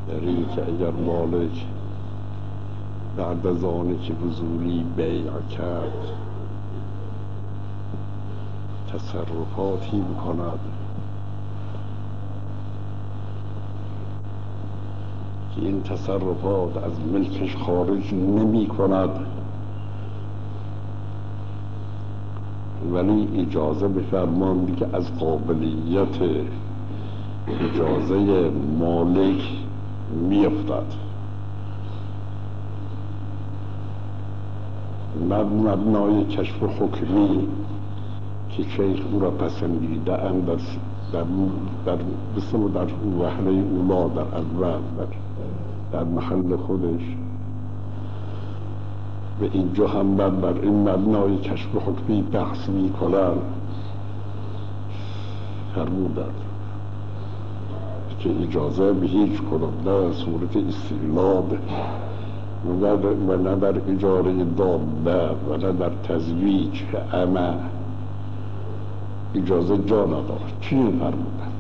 در این که اگر مالک بعد از آنه که فضولی بیع کرد تصرفاتی میکند که این تصرفات از ملکش خارج نمی کند، ولی اجازه بفرماند که از قابلیت اجازه مالک میافتد. مبنای کشف حکمی که شیخ او را پسندیده اند در وهله اولا در اول در محل خودش، و اینجا هم بر این مبنای کشف حکمی بحث می کنند، فرمودند که اجازه به هیچ کدام نه صورت استیلاد و نه در اجاره دابه و نه در تزویج امه اجازه جا ندارد. چی فرمودن؟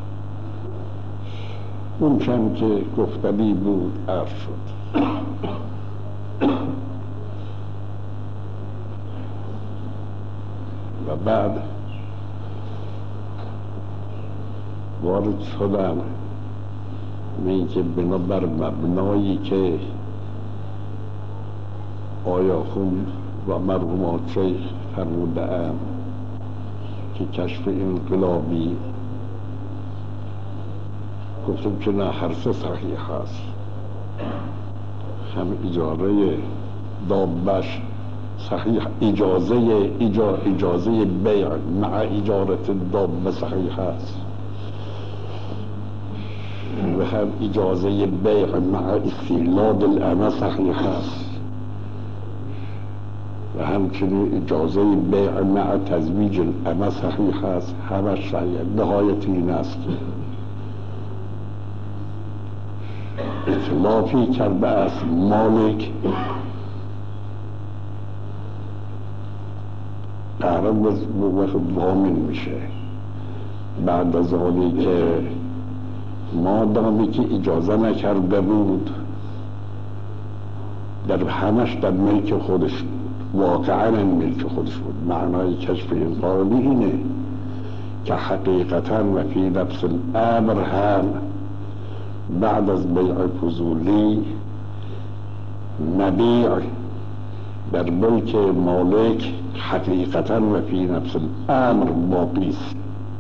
اون چند که گفتنی بود عرض شد. و بعد وارد شدن به اینکه بنابر مبنایی که آیا خون و مرحومات شیخ فرموده ام که کشف انقلابی، گفتم که نه، هر سه صحیح هست. هم اجاره دابش صحیح، اجازه بیع مع اجارت دابه صحیح هست، و هم اجازه بیع مع استیلاد الامه صحیح هست، و همچنین اجازه بیع مع تزویج الامه صحیح هست. همش صحیح. نهایت این است که اطلافی کرده است مالک قرار وقت ضامن میشه بعد از آنی که مادامی که اجازه نکرده بود در همش در ملک خودش بود، واقعا ملک خودش بود. معنای کشف انقلابی اینه که حقیقتا و فی نفس الامر هم بعد از بیع فضولی مبیع در ملک مالک حقیقتا و فی نفس الامر باقی است.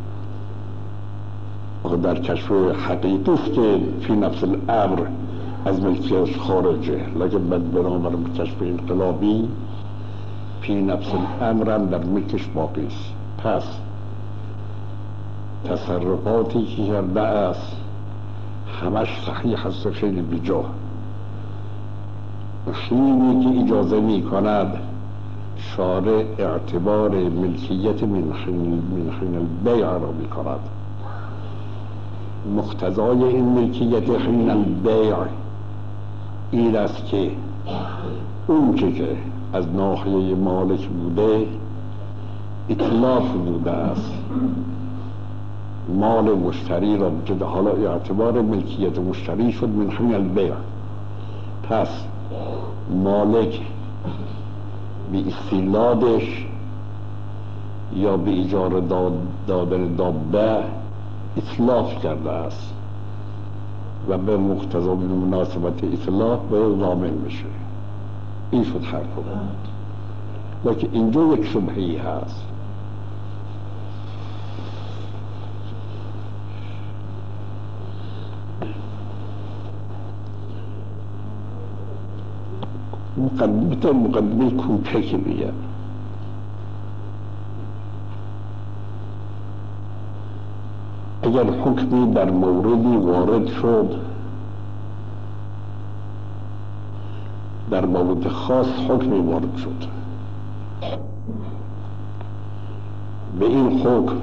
در کشف حقیقی است که فی نفس الامر از ملکیش خارجه، لیکن بنابر کشف انقلابی فی نفس الامر هم در ملکش باقی است. پس تصرفاتی که کرده است همش صحیح است، خیلی بجا. حینی که اجازه می کند شارع اعتبار ملکیت من حین البیع را می کند. مقتضای این ملکیت حین البیع این است که اون که از ناحیه مالک بوده اتلاف بوده است، مال مشتری را بجد حالا اعتبار ملکیت مشتری شد من حین البیع. پس مالک به استیلادش یا به اجاره دادن دابه اتلاف کرده است و به مقتضا به مناسبت اتلاف به ضامن میشه. این شد حرف بود. لیکن اینجا یک شبهی هست. مقدمه کوچکی میگم. اگر حکمی در موردی وارد شد، در مورد خاص حکمی وارد شد، به این حکم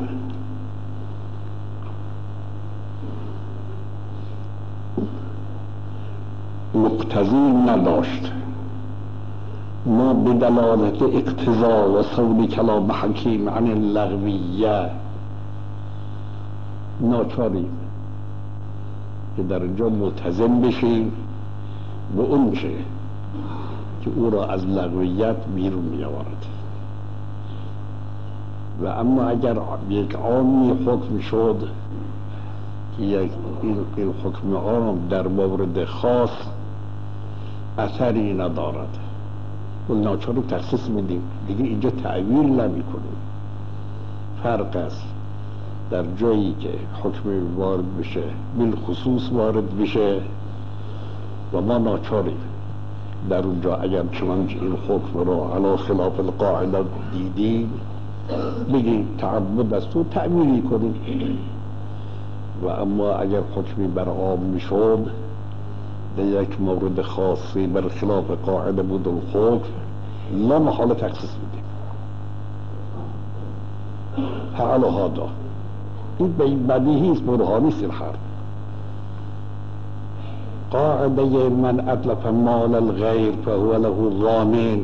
مقتضی نداشت، ما به دلالت اقتضا و صول کلام حکیم عن اللغویه ناچاریم که در اینجا ملتزم بشیم به اون چه که او را از لغویت بیرون می آورد. و اما اگر یک عامی حکم شد که این حکم عام در مورد خاص اثری ندارد و ناچار رو تخصیص میدیم، دیگه اینجا تعویل نمی کنیم. فرق است در جایی که حکم وارد بشه بالخصوص وارد بشه و ما ناچاریم در اونجا اگر چنانچه این حکم رو علی خلاف القاعده دیدیم بگیم تعبد است و تعمیلی کنیم. و اما اگر حکمی بر عام میشد در یک مورد خاصی بر خلاف قاعده بود و حکم لا محاله تخصیص میدیم. حالا هادا این بدیهی است، برهانی است. الحرب قاعده من اتلف مال الغیر فهو له ضامن،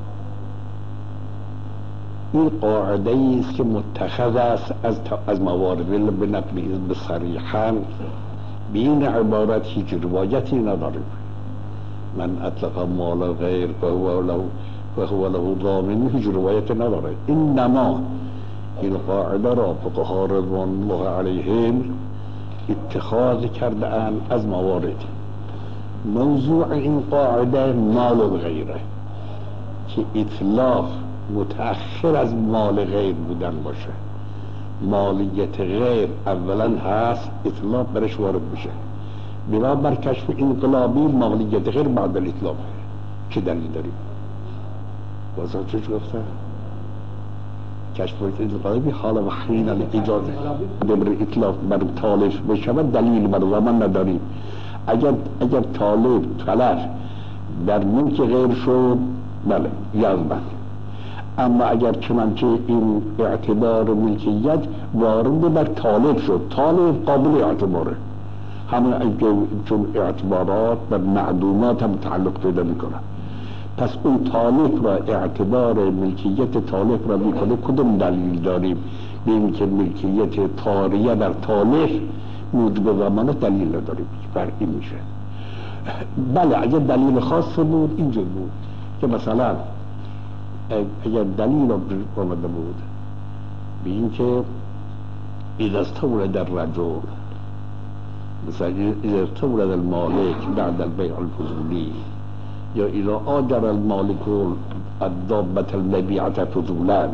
این قاعده است که متخذ است از موارد به نقل بصریحا به این عبارت هیچ روایتی نداریم. من اتلف مال الغیر فهو له ضامن، هیچ روایتی نداره. انما این قاعده را فقها رضوان الله علیهم اتخاذ کرده اند از موارد. موضوع این قاعده مال الغیره که اطلاف متأخر از مال غیر بودن باشه. مالیت غیر اولا هست، اطلاف برش وارد میشه. بنابر کشف انقلابی مالیت غیر بعد الاطلاف. چه دلیل داریم؟ واسه چه گفته؟ کشف انقلابی حالا و حین الاجازه بر اطلاف بر تالف بشه و دلیل بر زمان نداریم. اگر تلف در ملک غیر شد بله یزبن، اما اگر چنانچه این اعتبار ملکیت وارد بر طالب شد، طالب قابل اعتباره، همه چون اعتبارات بر معدومات هم تعلق پیدا میکنه. پس اون طالب را اعتبار ملکیت طالب را میکنه. کدوم دلیل داریم به این که ملکیت طاریه در طالب موجب زمانه؟ دلیل نداریم، فرقی میشه. بله اگر دلیل خاص بود اینجور بود که مثلا اگر دلیل آمده بود به این که اذا استولد الرجل، مثلا اذا استولد المالک بعد البيع الفضولی، یا اذا آجر المالک الدابة المبيعة فضولا،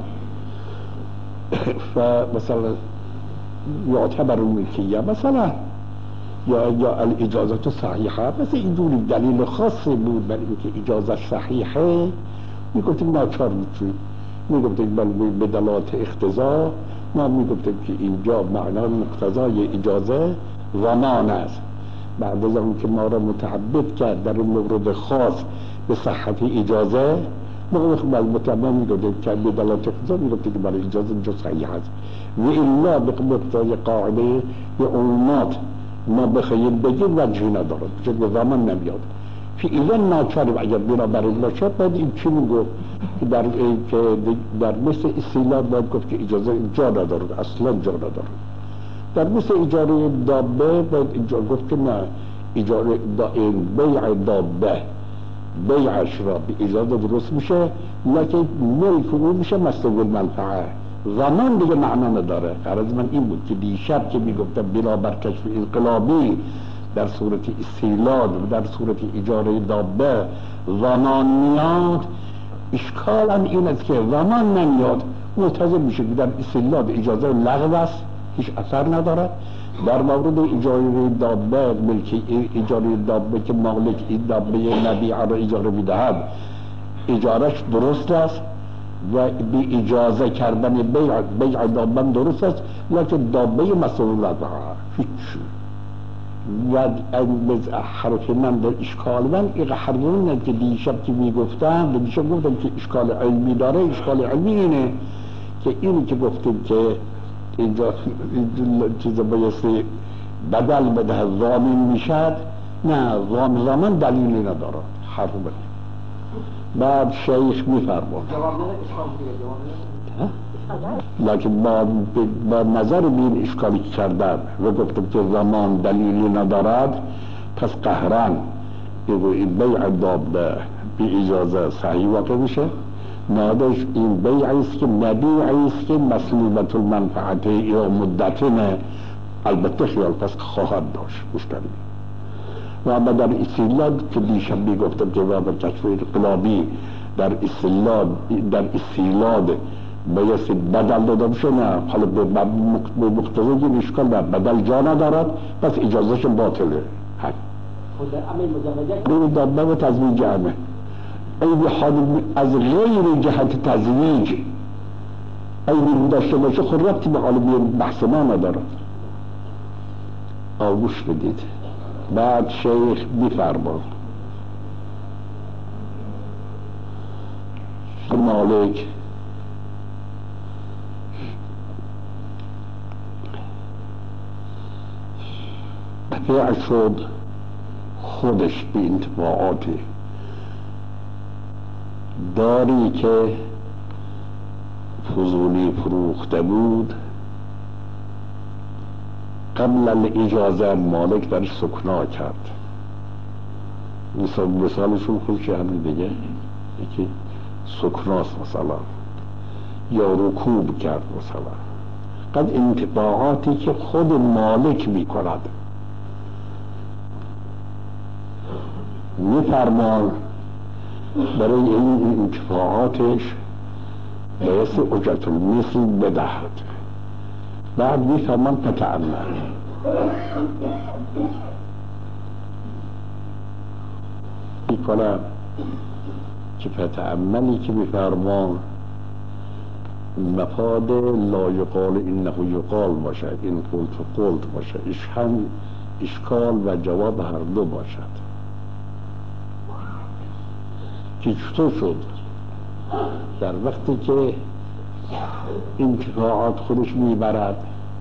فمثلا يعتبر الملكية مثلا یا الاجازت صحیحه. مثل اینجوری دلیل خاصی بود برای اینکه اجازت صحیحه میگفتیم ناچار میشوید، میگفتیم به دلالت اقتضا ما میگفتیم که اینجا معنای مقتضای اجازه ضمان است. بعد از اون که ما را متعبد کرد در این مورد خاص به صحت اجازه، ما مطلبا میگفتیم که به دلالت اقتضا میگفتیم که برای اجازه اینجا صحیح است. و الا به مقتضای قاعده به عمومات ما بخواهیم بگیم وجهی ندارد، چون به زمان نمیاد. فعلا ناچاریم اگر بنابر این باشد باید این چی میگفت که در مثل استیلاد باید گفت که اجازه جا ندارد، اصلا جا ندارد. در مثل اجاره دابه باید اینجا گفت که نه، اجاره بیع دابه بیعش را به اجازه درست میشه، لیکن ملک او میشه مسلوب منفعه، زمان دیگه معنا نداره. غرض من این بود که دیشب که میگفتم بنابر کشف انقلابی در صورت استیلاد و در صورت اجاره دابه زمان میاد، اشکالا این است که زمان نمیاد، ملتزم میشه که در استیلاد اجازه لغو است، هیچ اثر نداره. در مورد اجاره دابه ملکی اجاره دابه که مالک این دابه نبیعه را اجاره میدهد اجارش درست است و به اجازه کردن بیع دابه درست است، لیکن دابه مسئول نداره هیچ. و حرف من در اشکال من حرفونه که دیشب که میگفتم دیشب گفتم که اشکال علمی داره. اشکال علمی اینه که اینی که گفتیم که اینجا چیز بایستی بدل بده ضامن میشد، نه ضامن دلیلی نداره. حرف من بعد شیخ میفرمان لکن با نظر به این اشکالی که کردن و گفتم که زمان دلیلی ندارد، پس قهرن این بیع دابه بی اجازه صحیح واقع میشه. نادش این بیعی است که مبیعی است که مسلوبت المنفعته یا مدتنه، البته خیال پس خواهد داشت مشتری. و اما در استیلاد که دیشب میگفتم که باب کشف انقلابی در استیلاد بایستی بدل داده بشه، نه، حالا به مقتضای این اشکال در بدل جا ندارد، پس اجازهش باطله. این دابه و تزویج همه این حال از غیر جهت تزویج این داشته باشه خود ربطی به حال بحث ما ندارد. آگوش بدید. بعد شیخ میفرماد مالک بیع شد خودش به انتفاعاتی داری که فضولی فروخته بود، قبل الاجازه مالک درش سکنا کرد. مثالشون خودش همین دیگه، یکی سکناست مثلا، یا رکوب کرد مثلا. قد انتفاعاتی که خود مالک می کند میفرمان برای این انتفاعاتش بایستی اجرت المثل بدهد. بعد میفرمان فتعمل میکنم که فتعملی که میفرمان مفاد لا یقال انه یقال باشد، این قلت باشد، هم اشکال و جواب هر دو باشد. که چطور شد در وقتی که انتفاعات خودش میبرد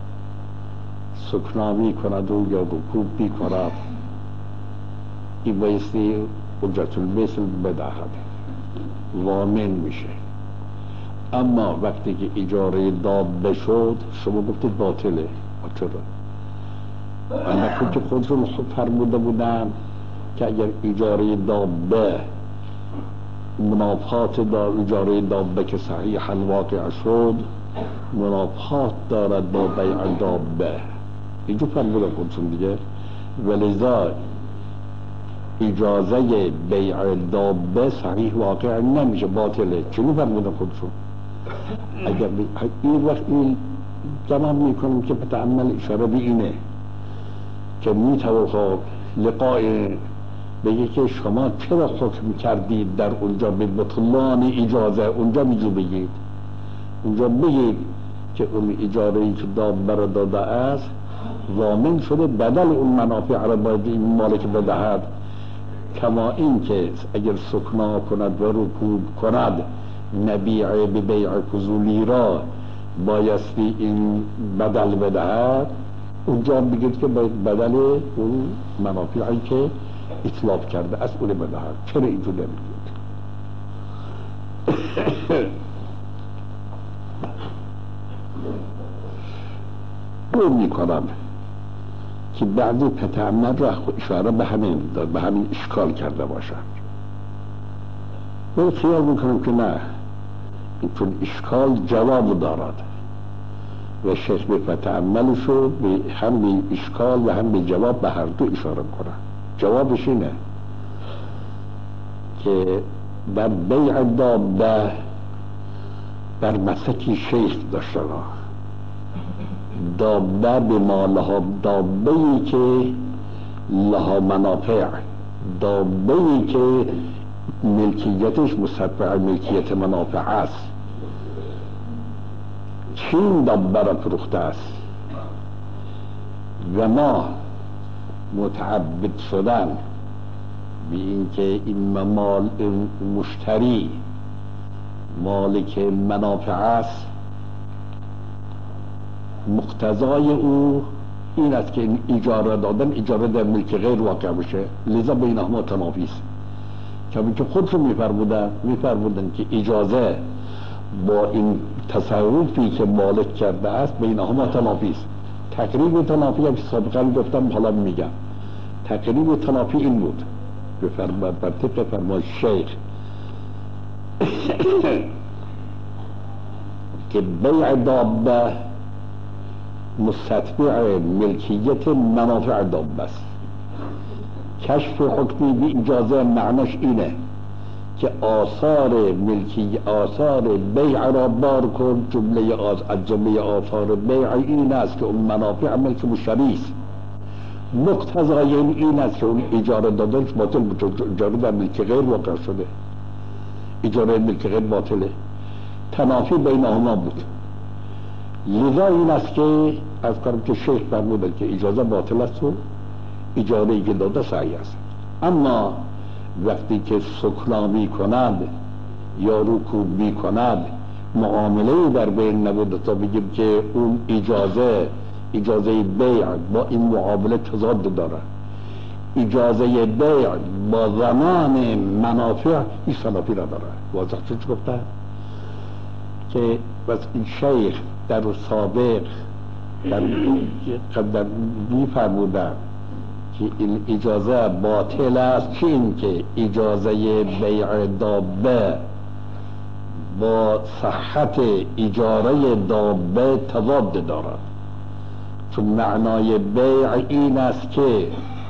سکنا میکند و یا رکوب میکند، این بایستی اجرت المثل بدهد، ضامن میشه. اما وقتی که اجاره دابه شد شما گفتید باطله. چرا؟ اما که خودشون فرموده بودن که اگر اجاره دابه منافات اجاره دابه که صحیحا واقع شد منافات دارد با بیع دابه، اینجا فرموده خودشون دیگه. ولذا اجازه بیع دابه صحیح واقع نمیشه، باطله. چنین فرموده خودشون. اگر این وقت این جمع میکنم که فتعمل اشاره به اینه که میتوان لقاء بگه که شما چرا حکم کردید در اونجا به بطلان اجازه، اونجا میجو بگید، اونجا بگید که اون اجاره‌ای که دابه را داده است ضامن شده بدل اون منافع را باید این مالک بدهد. کما این که اگر سکنا کند و رکوب کند نبیع به بیع فضولی را بایستی این بدل بدهد، اونجا بگید که باید بدل اون منافعی که اطلاف کرده از اون بدهد. چرا اینجور نمیگید؟ اون میکنم که بعضی فتعمل را اشاره به همین اشکال کرده باشند. من خیال میکنم که نه، چون اشکال جواب دارد و شیخ به فتعمل شد هم به اشکال و هم به جواب به هر دو اشاره کنه. جوابش اینه که در بیع دابه بر مسکی شیخ داشته را دابه به ما لها، دابه‌ای که لها منافع، دابه‌ای که ملکیتش مستتبع ملکیت منافع است. چین دابه را فروخته است و ما متعبد شدن به اینکه این مال مشتری مالک منافع است، مقتضای او این است که این اجاره دادن اجاره در ملک غیر واقع بشه. لذا بینهما تنافی است. که خودشون میفرمودن که اجازه با این تصرفی که مالک کرده است بینهما تنافی است. تقریب تنافی هم سابقا گفتم، حالا میگم. تقریب تنافی این بود بر طبق فرمان شیخ که بیع دابه مستتبع ملکیت منافع دابه است. کشف حکمی بی اجازه معناش اینه که آثار ملکی، آثار بیع را بار کن. از جمله آثار بیع این است که اون منافع ملک مشتری است. مقتضای این است که اون اجاره دادنش باطل بود، اجاره در ملک غیر واقع شده، اجاره ملک غیر باطله. تنافی بینهما بود. لذا این است که از کارم که شیخ فرمودن که اجازه باطل است و اجاره که داده صحیح است. اما وقتی که سکنا می کند یا رکوب می کند معامله در بین نبوده تا بگیم که اون اجازه بیع با این معامله تضاد داره. اجازه بیع با ضمان منافع این تنافی را داره. واضح چه گفته که بس این شیخ در سابق در می فرمودن که این اجازه باطل است، چه این که اجازه بیع دابه با صحت اجاره دابه تضاد دارد. چون معنای بیع این است که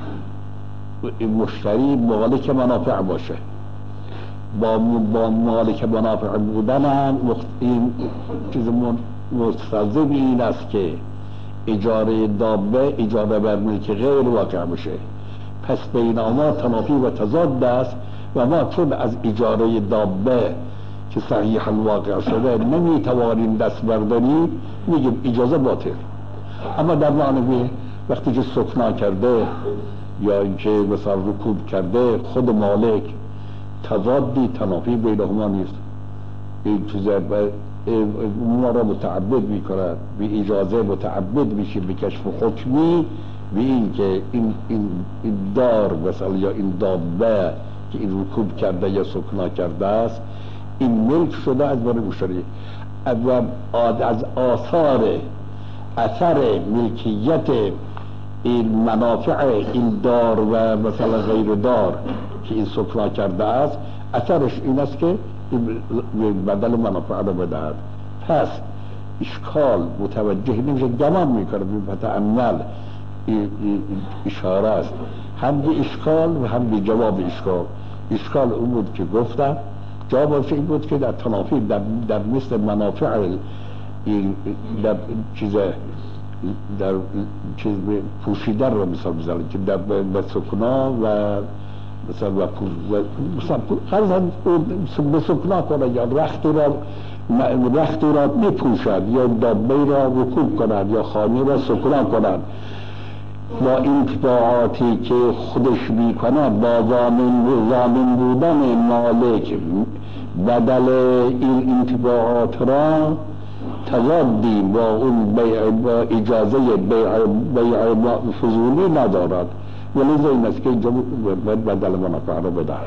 مشتری مالک منافع باشه. با مالک منافع بودن هم این چیز مستلزم این است که اجاره دابه اجاره بر ملک غیر واقع بشه. پس بینهما تنافی و تضاد است و ما چون از اجاره دابه که صحیح الواقع شده نمیتوانیم دست برداریم، میگیم اجازه باطل. اما در معنی وقتی که سکنا کرده یا اینکه مثلا رکوب کرده خود مالک، تضادی تنافی بینهما نیست. این چیزه ما را متعبد می کند، بی اجازه متعبد میشه به کشف حکمی به این که این دار مثلا یا این دابه که این رکوب کرده یا سکنا کرده است این ملک شده از برای مشتری. از آثار اثر ملکیت این منافع این دار و مثلا غیر دار که این سکنا کرده است، اثرش این است که بدل منافع را بدهد. پس اشکال متوجه نمیشه، گمان میکنه به تأمل اشاره است، هم به اشکال و هم به جواب اشکال. اشکال اون بود که گفتم، جوابش این بود که در تنافی در مثل منافع در چیز پوشیدن را مثال بزنید که در سکنا و مثلا به سکنا کنه یا رخت را بپوشد یا دابه را رکوب کند یا خانه را سکنا کند، با انتفاعاتی که خودش میکند با ضامن بودن مالک بدل این انتفاعات را تضادی با اون با اجازه بیع فضولی ندارد. ولذا این است که بدل منافع را بدهد.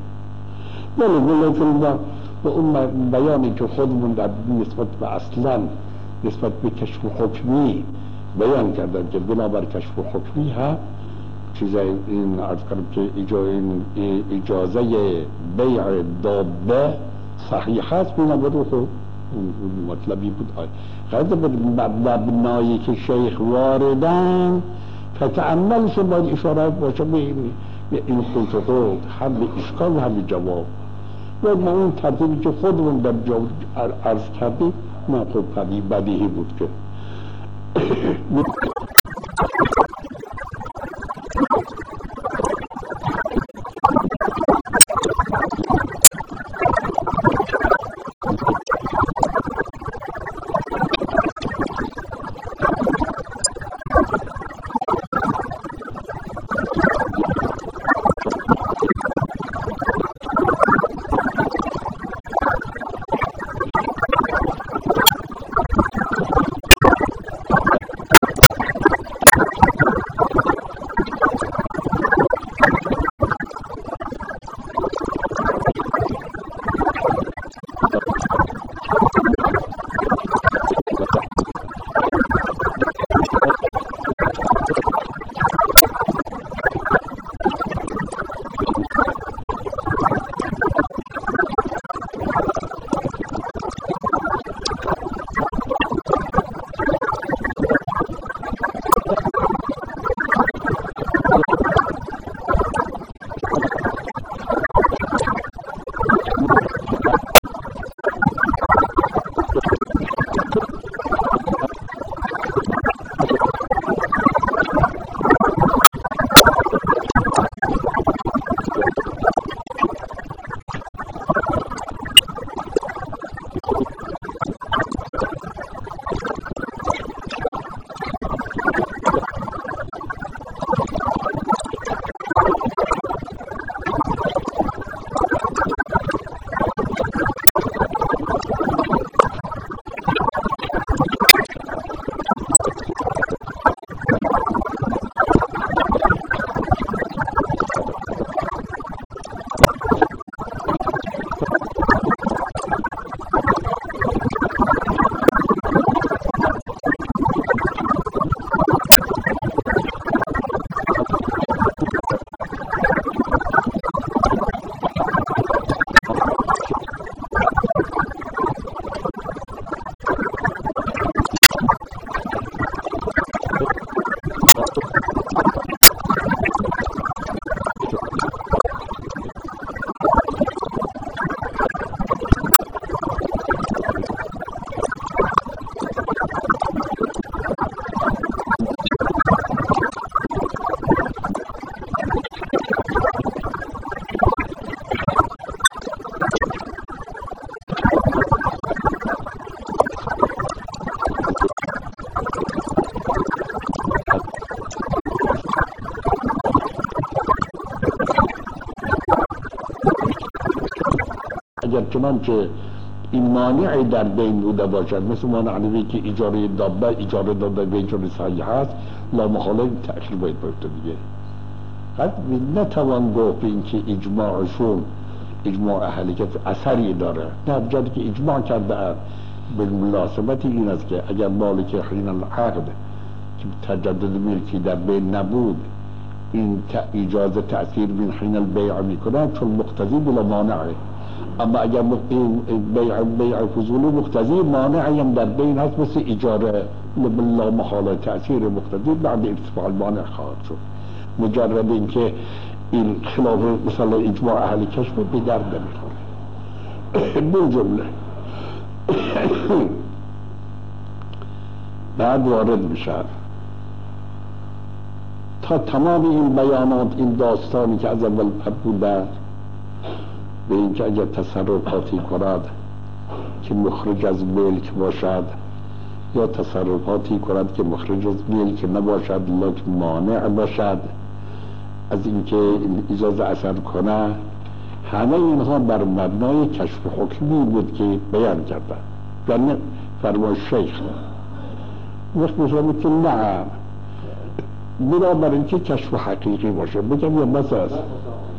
ولی به اون بیانی که خودمون در نسبت به اصلا نسبت به کشف حکمی بیان کردن که بنابر کشف حکمی ها چیزای این عرض کردم که اجازه بیع دابه صحیح هست، بنابر خود مطلبی بود. غرض مبنایی که شیخ واردن فتعملش باید اشارات باشه به این خود هم به اشکال و هم به جواب. و ما اون ترتیبی که خودمون در جواب عرض کردیم ما خود بدیهی بود که اگر چنانچه این مانعی در بین بوده باشد، مثل مانع که اجاره داده به اجاره صحیح هست، لامحاله تأخیر باید بیفته دیگه. قد نتوان گفت این که اجماعشون اجماع اهل کف اثری داره، نه، بجاتی که اجماع کرده به مناسبت این است که اگر مالک حین العقد که تجدد ملکی در بین نبود این اجازه تأثیر من حین البیع میکنه، چون مقتضی بلا مانعه. اما اگر بیع فضولی مقتضی مانعی هم در بین هست، مثل اجاره لا محاله تأثیر مقتضی بعد ارتفاع المانع خواهد شد. مجرد اینکه این خلاف مثلا اجماع اهل کشف به درد نمیخوره. به جمله بعد وارد میشه تا تمام این بیانات، این داستانی که از اول بوده به اینکه اگر تصرفاتی کند که مخرج از ملک باشد یا تصرفاتی کند که مخرج از ملک نباشد لیکن مانع باشد از اینکه اجازه اثر کنه، همه اینها بر مبنای کشف حکمی بود که بیان کردن. یعنی فرمای شیخ وقت میفهمید که نه، بنابراین که کشف حقیقی باشه. بگم یا بس است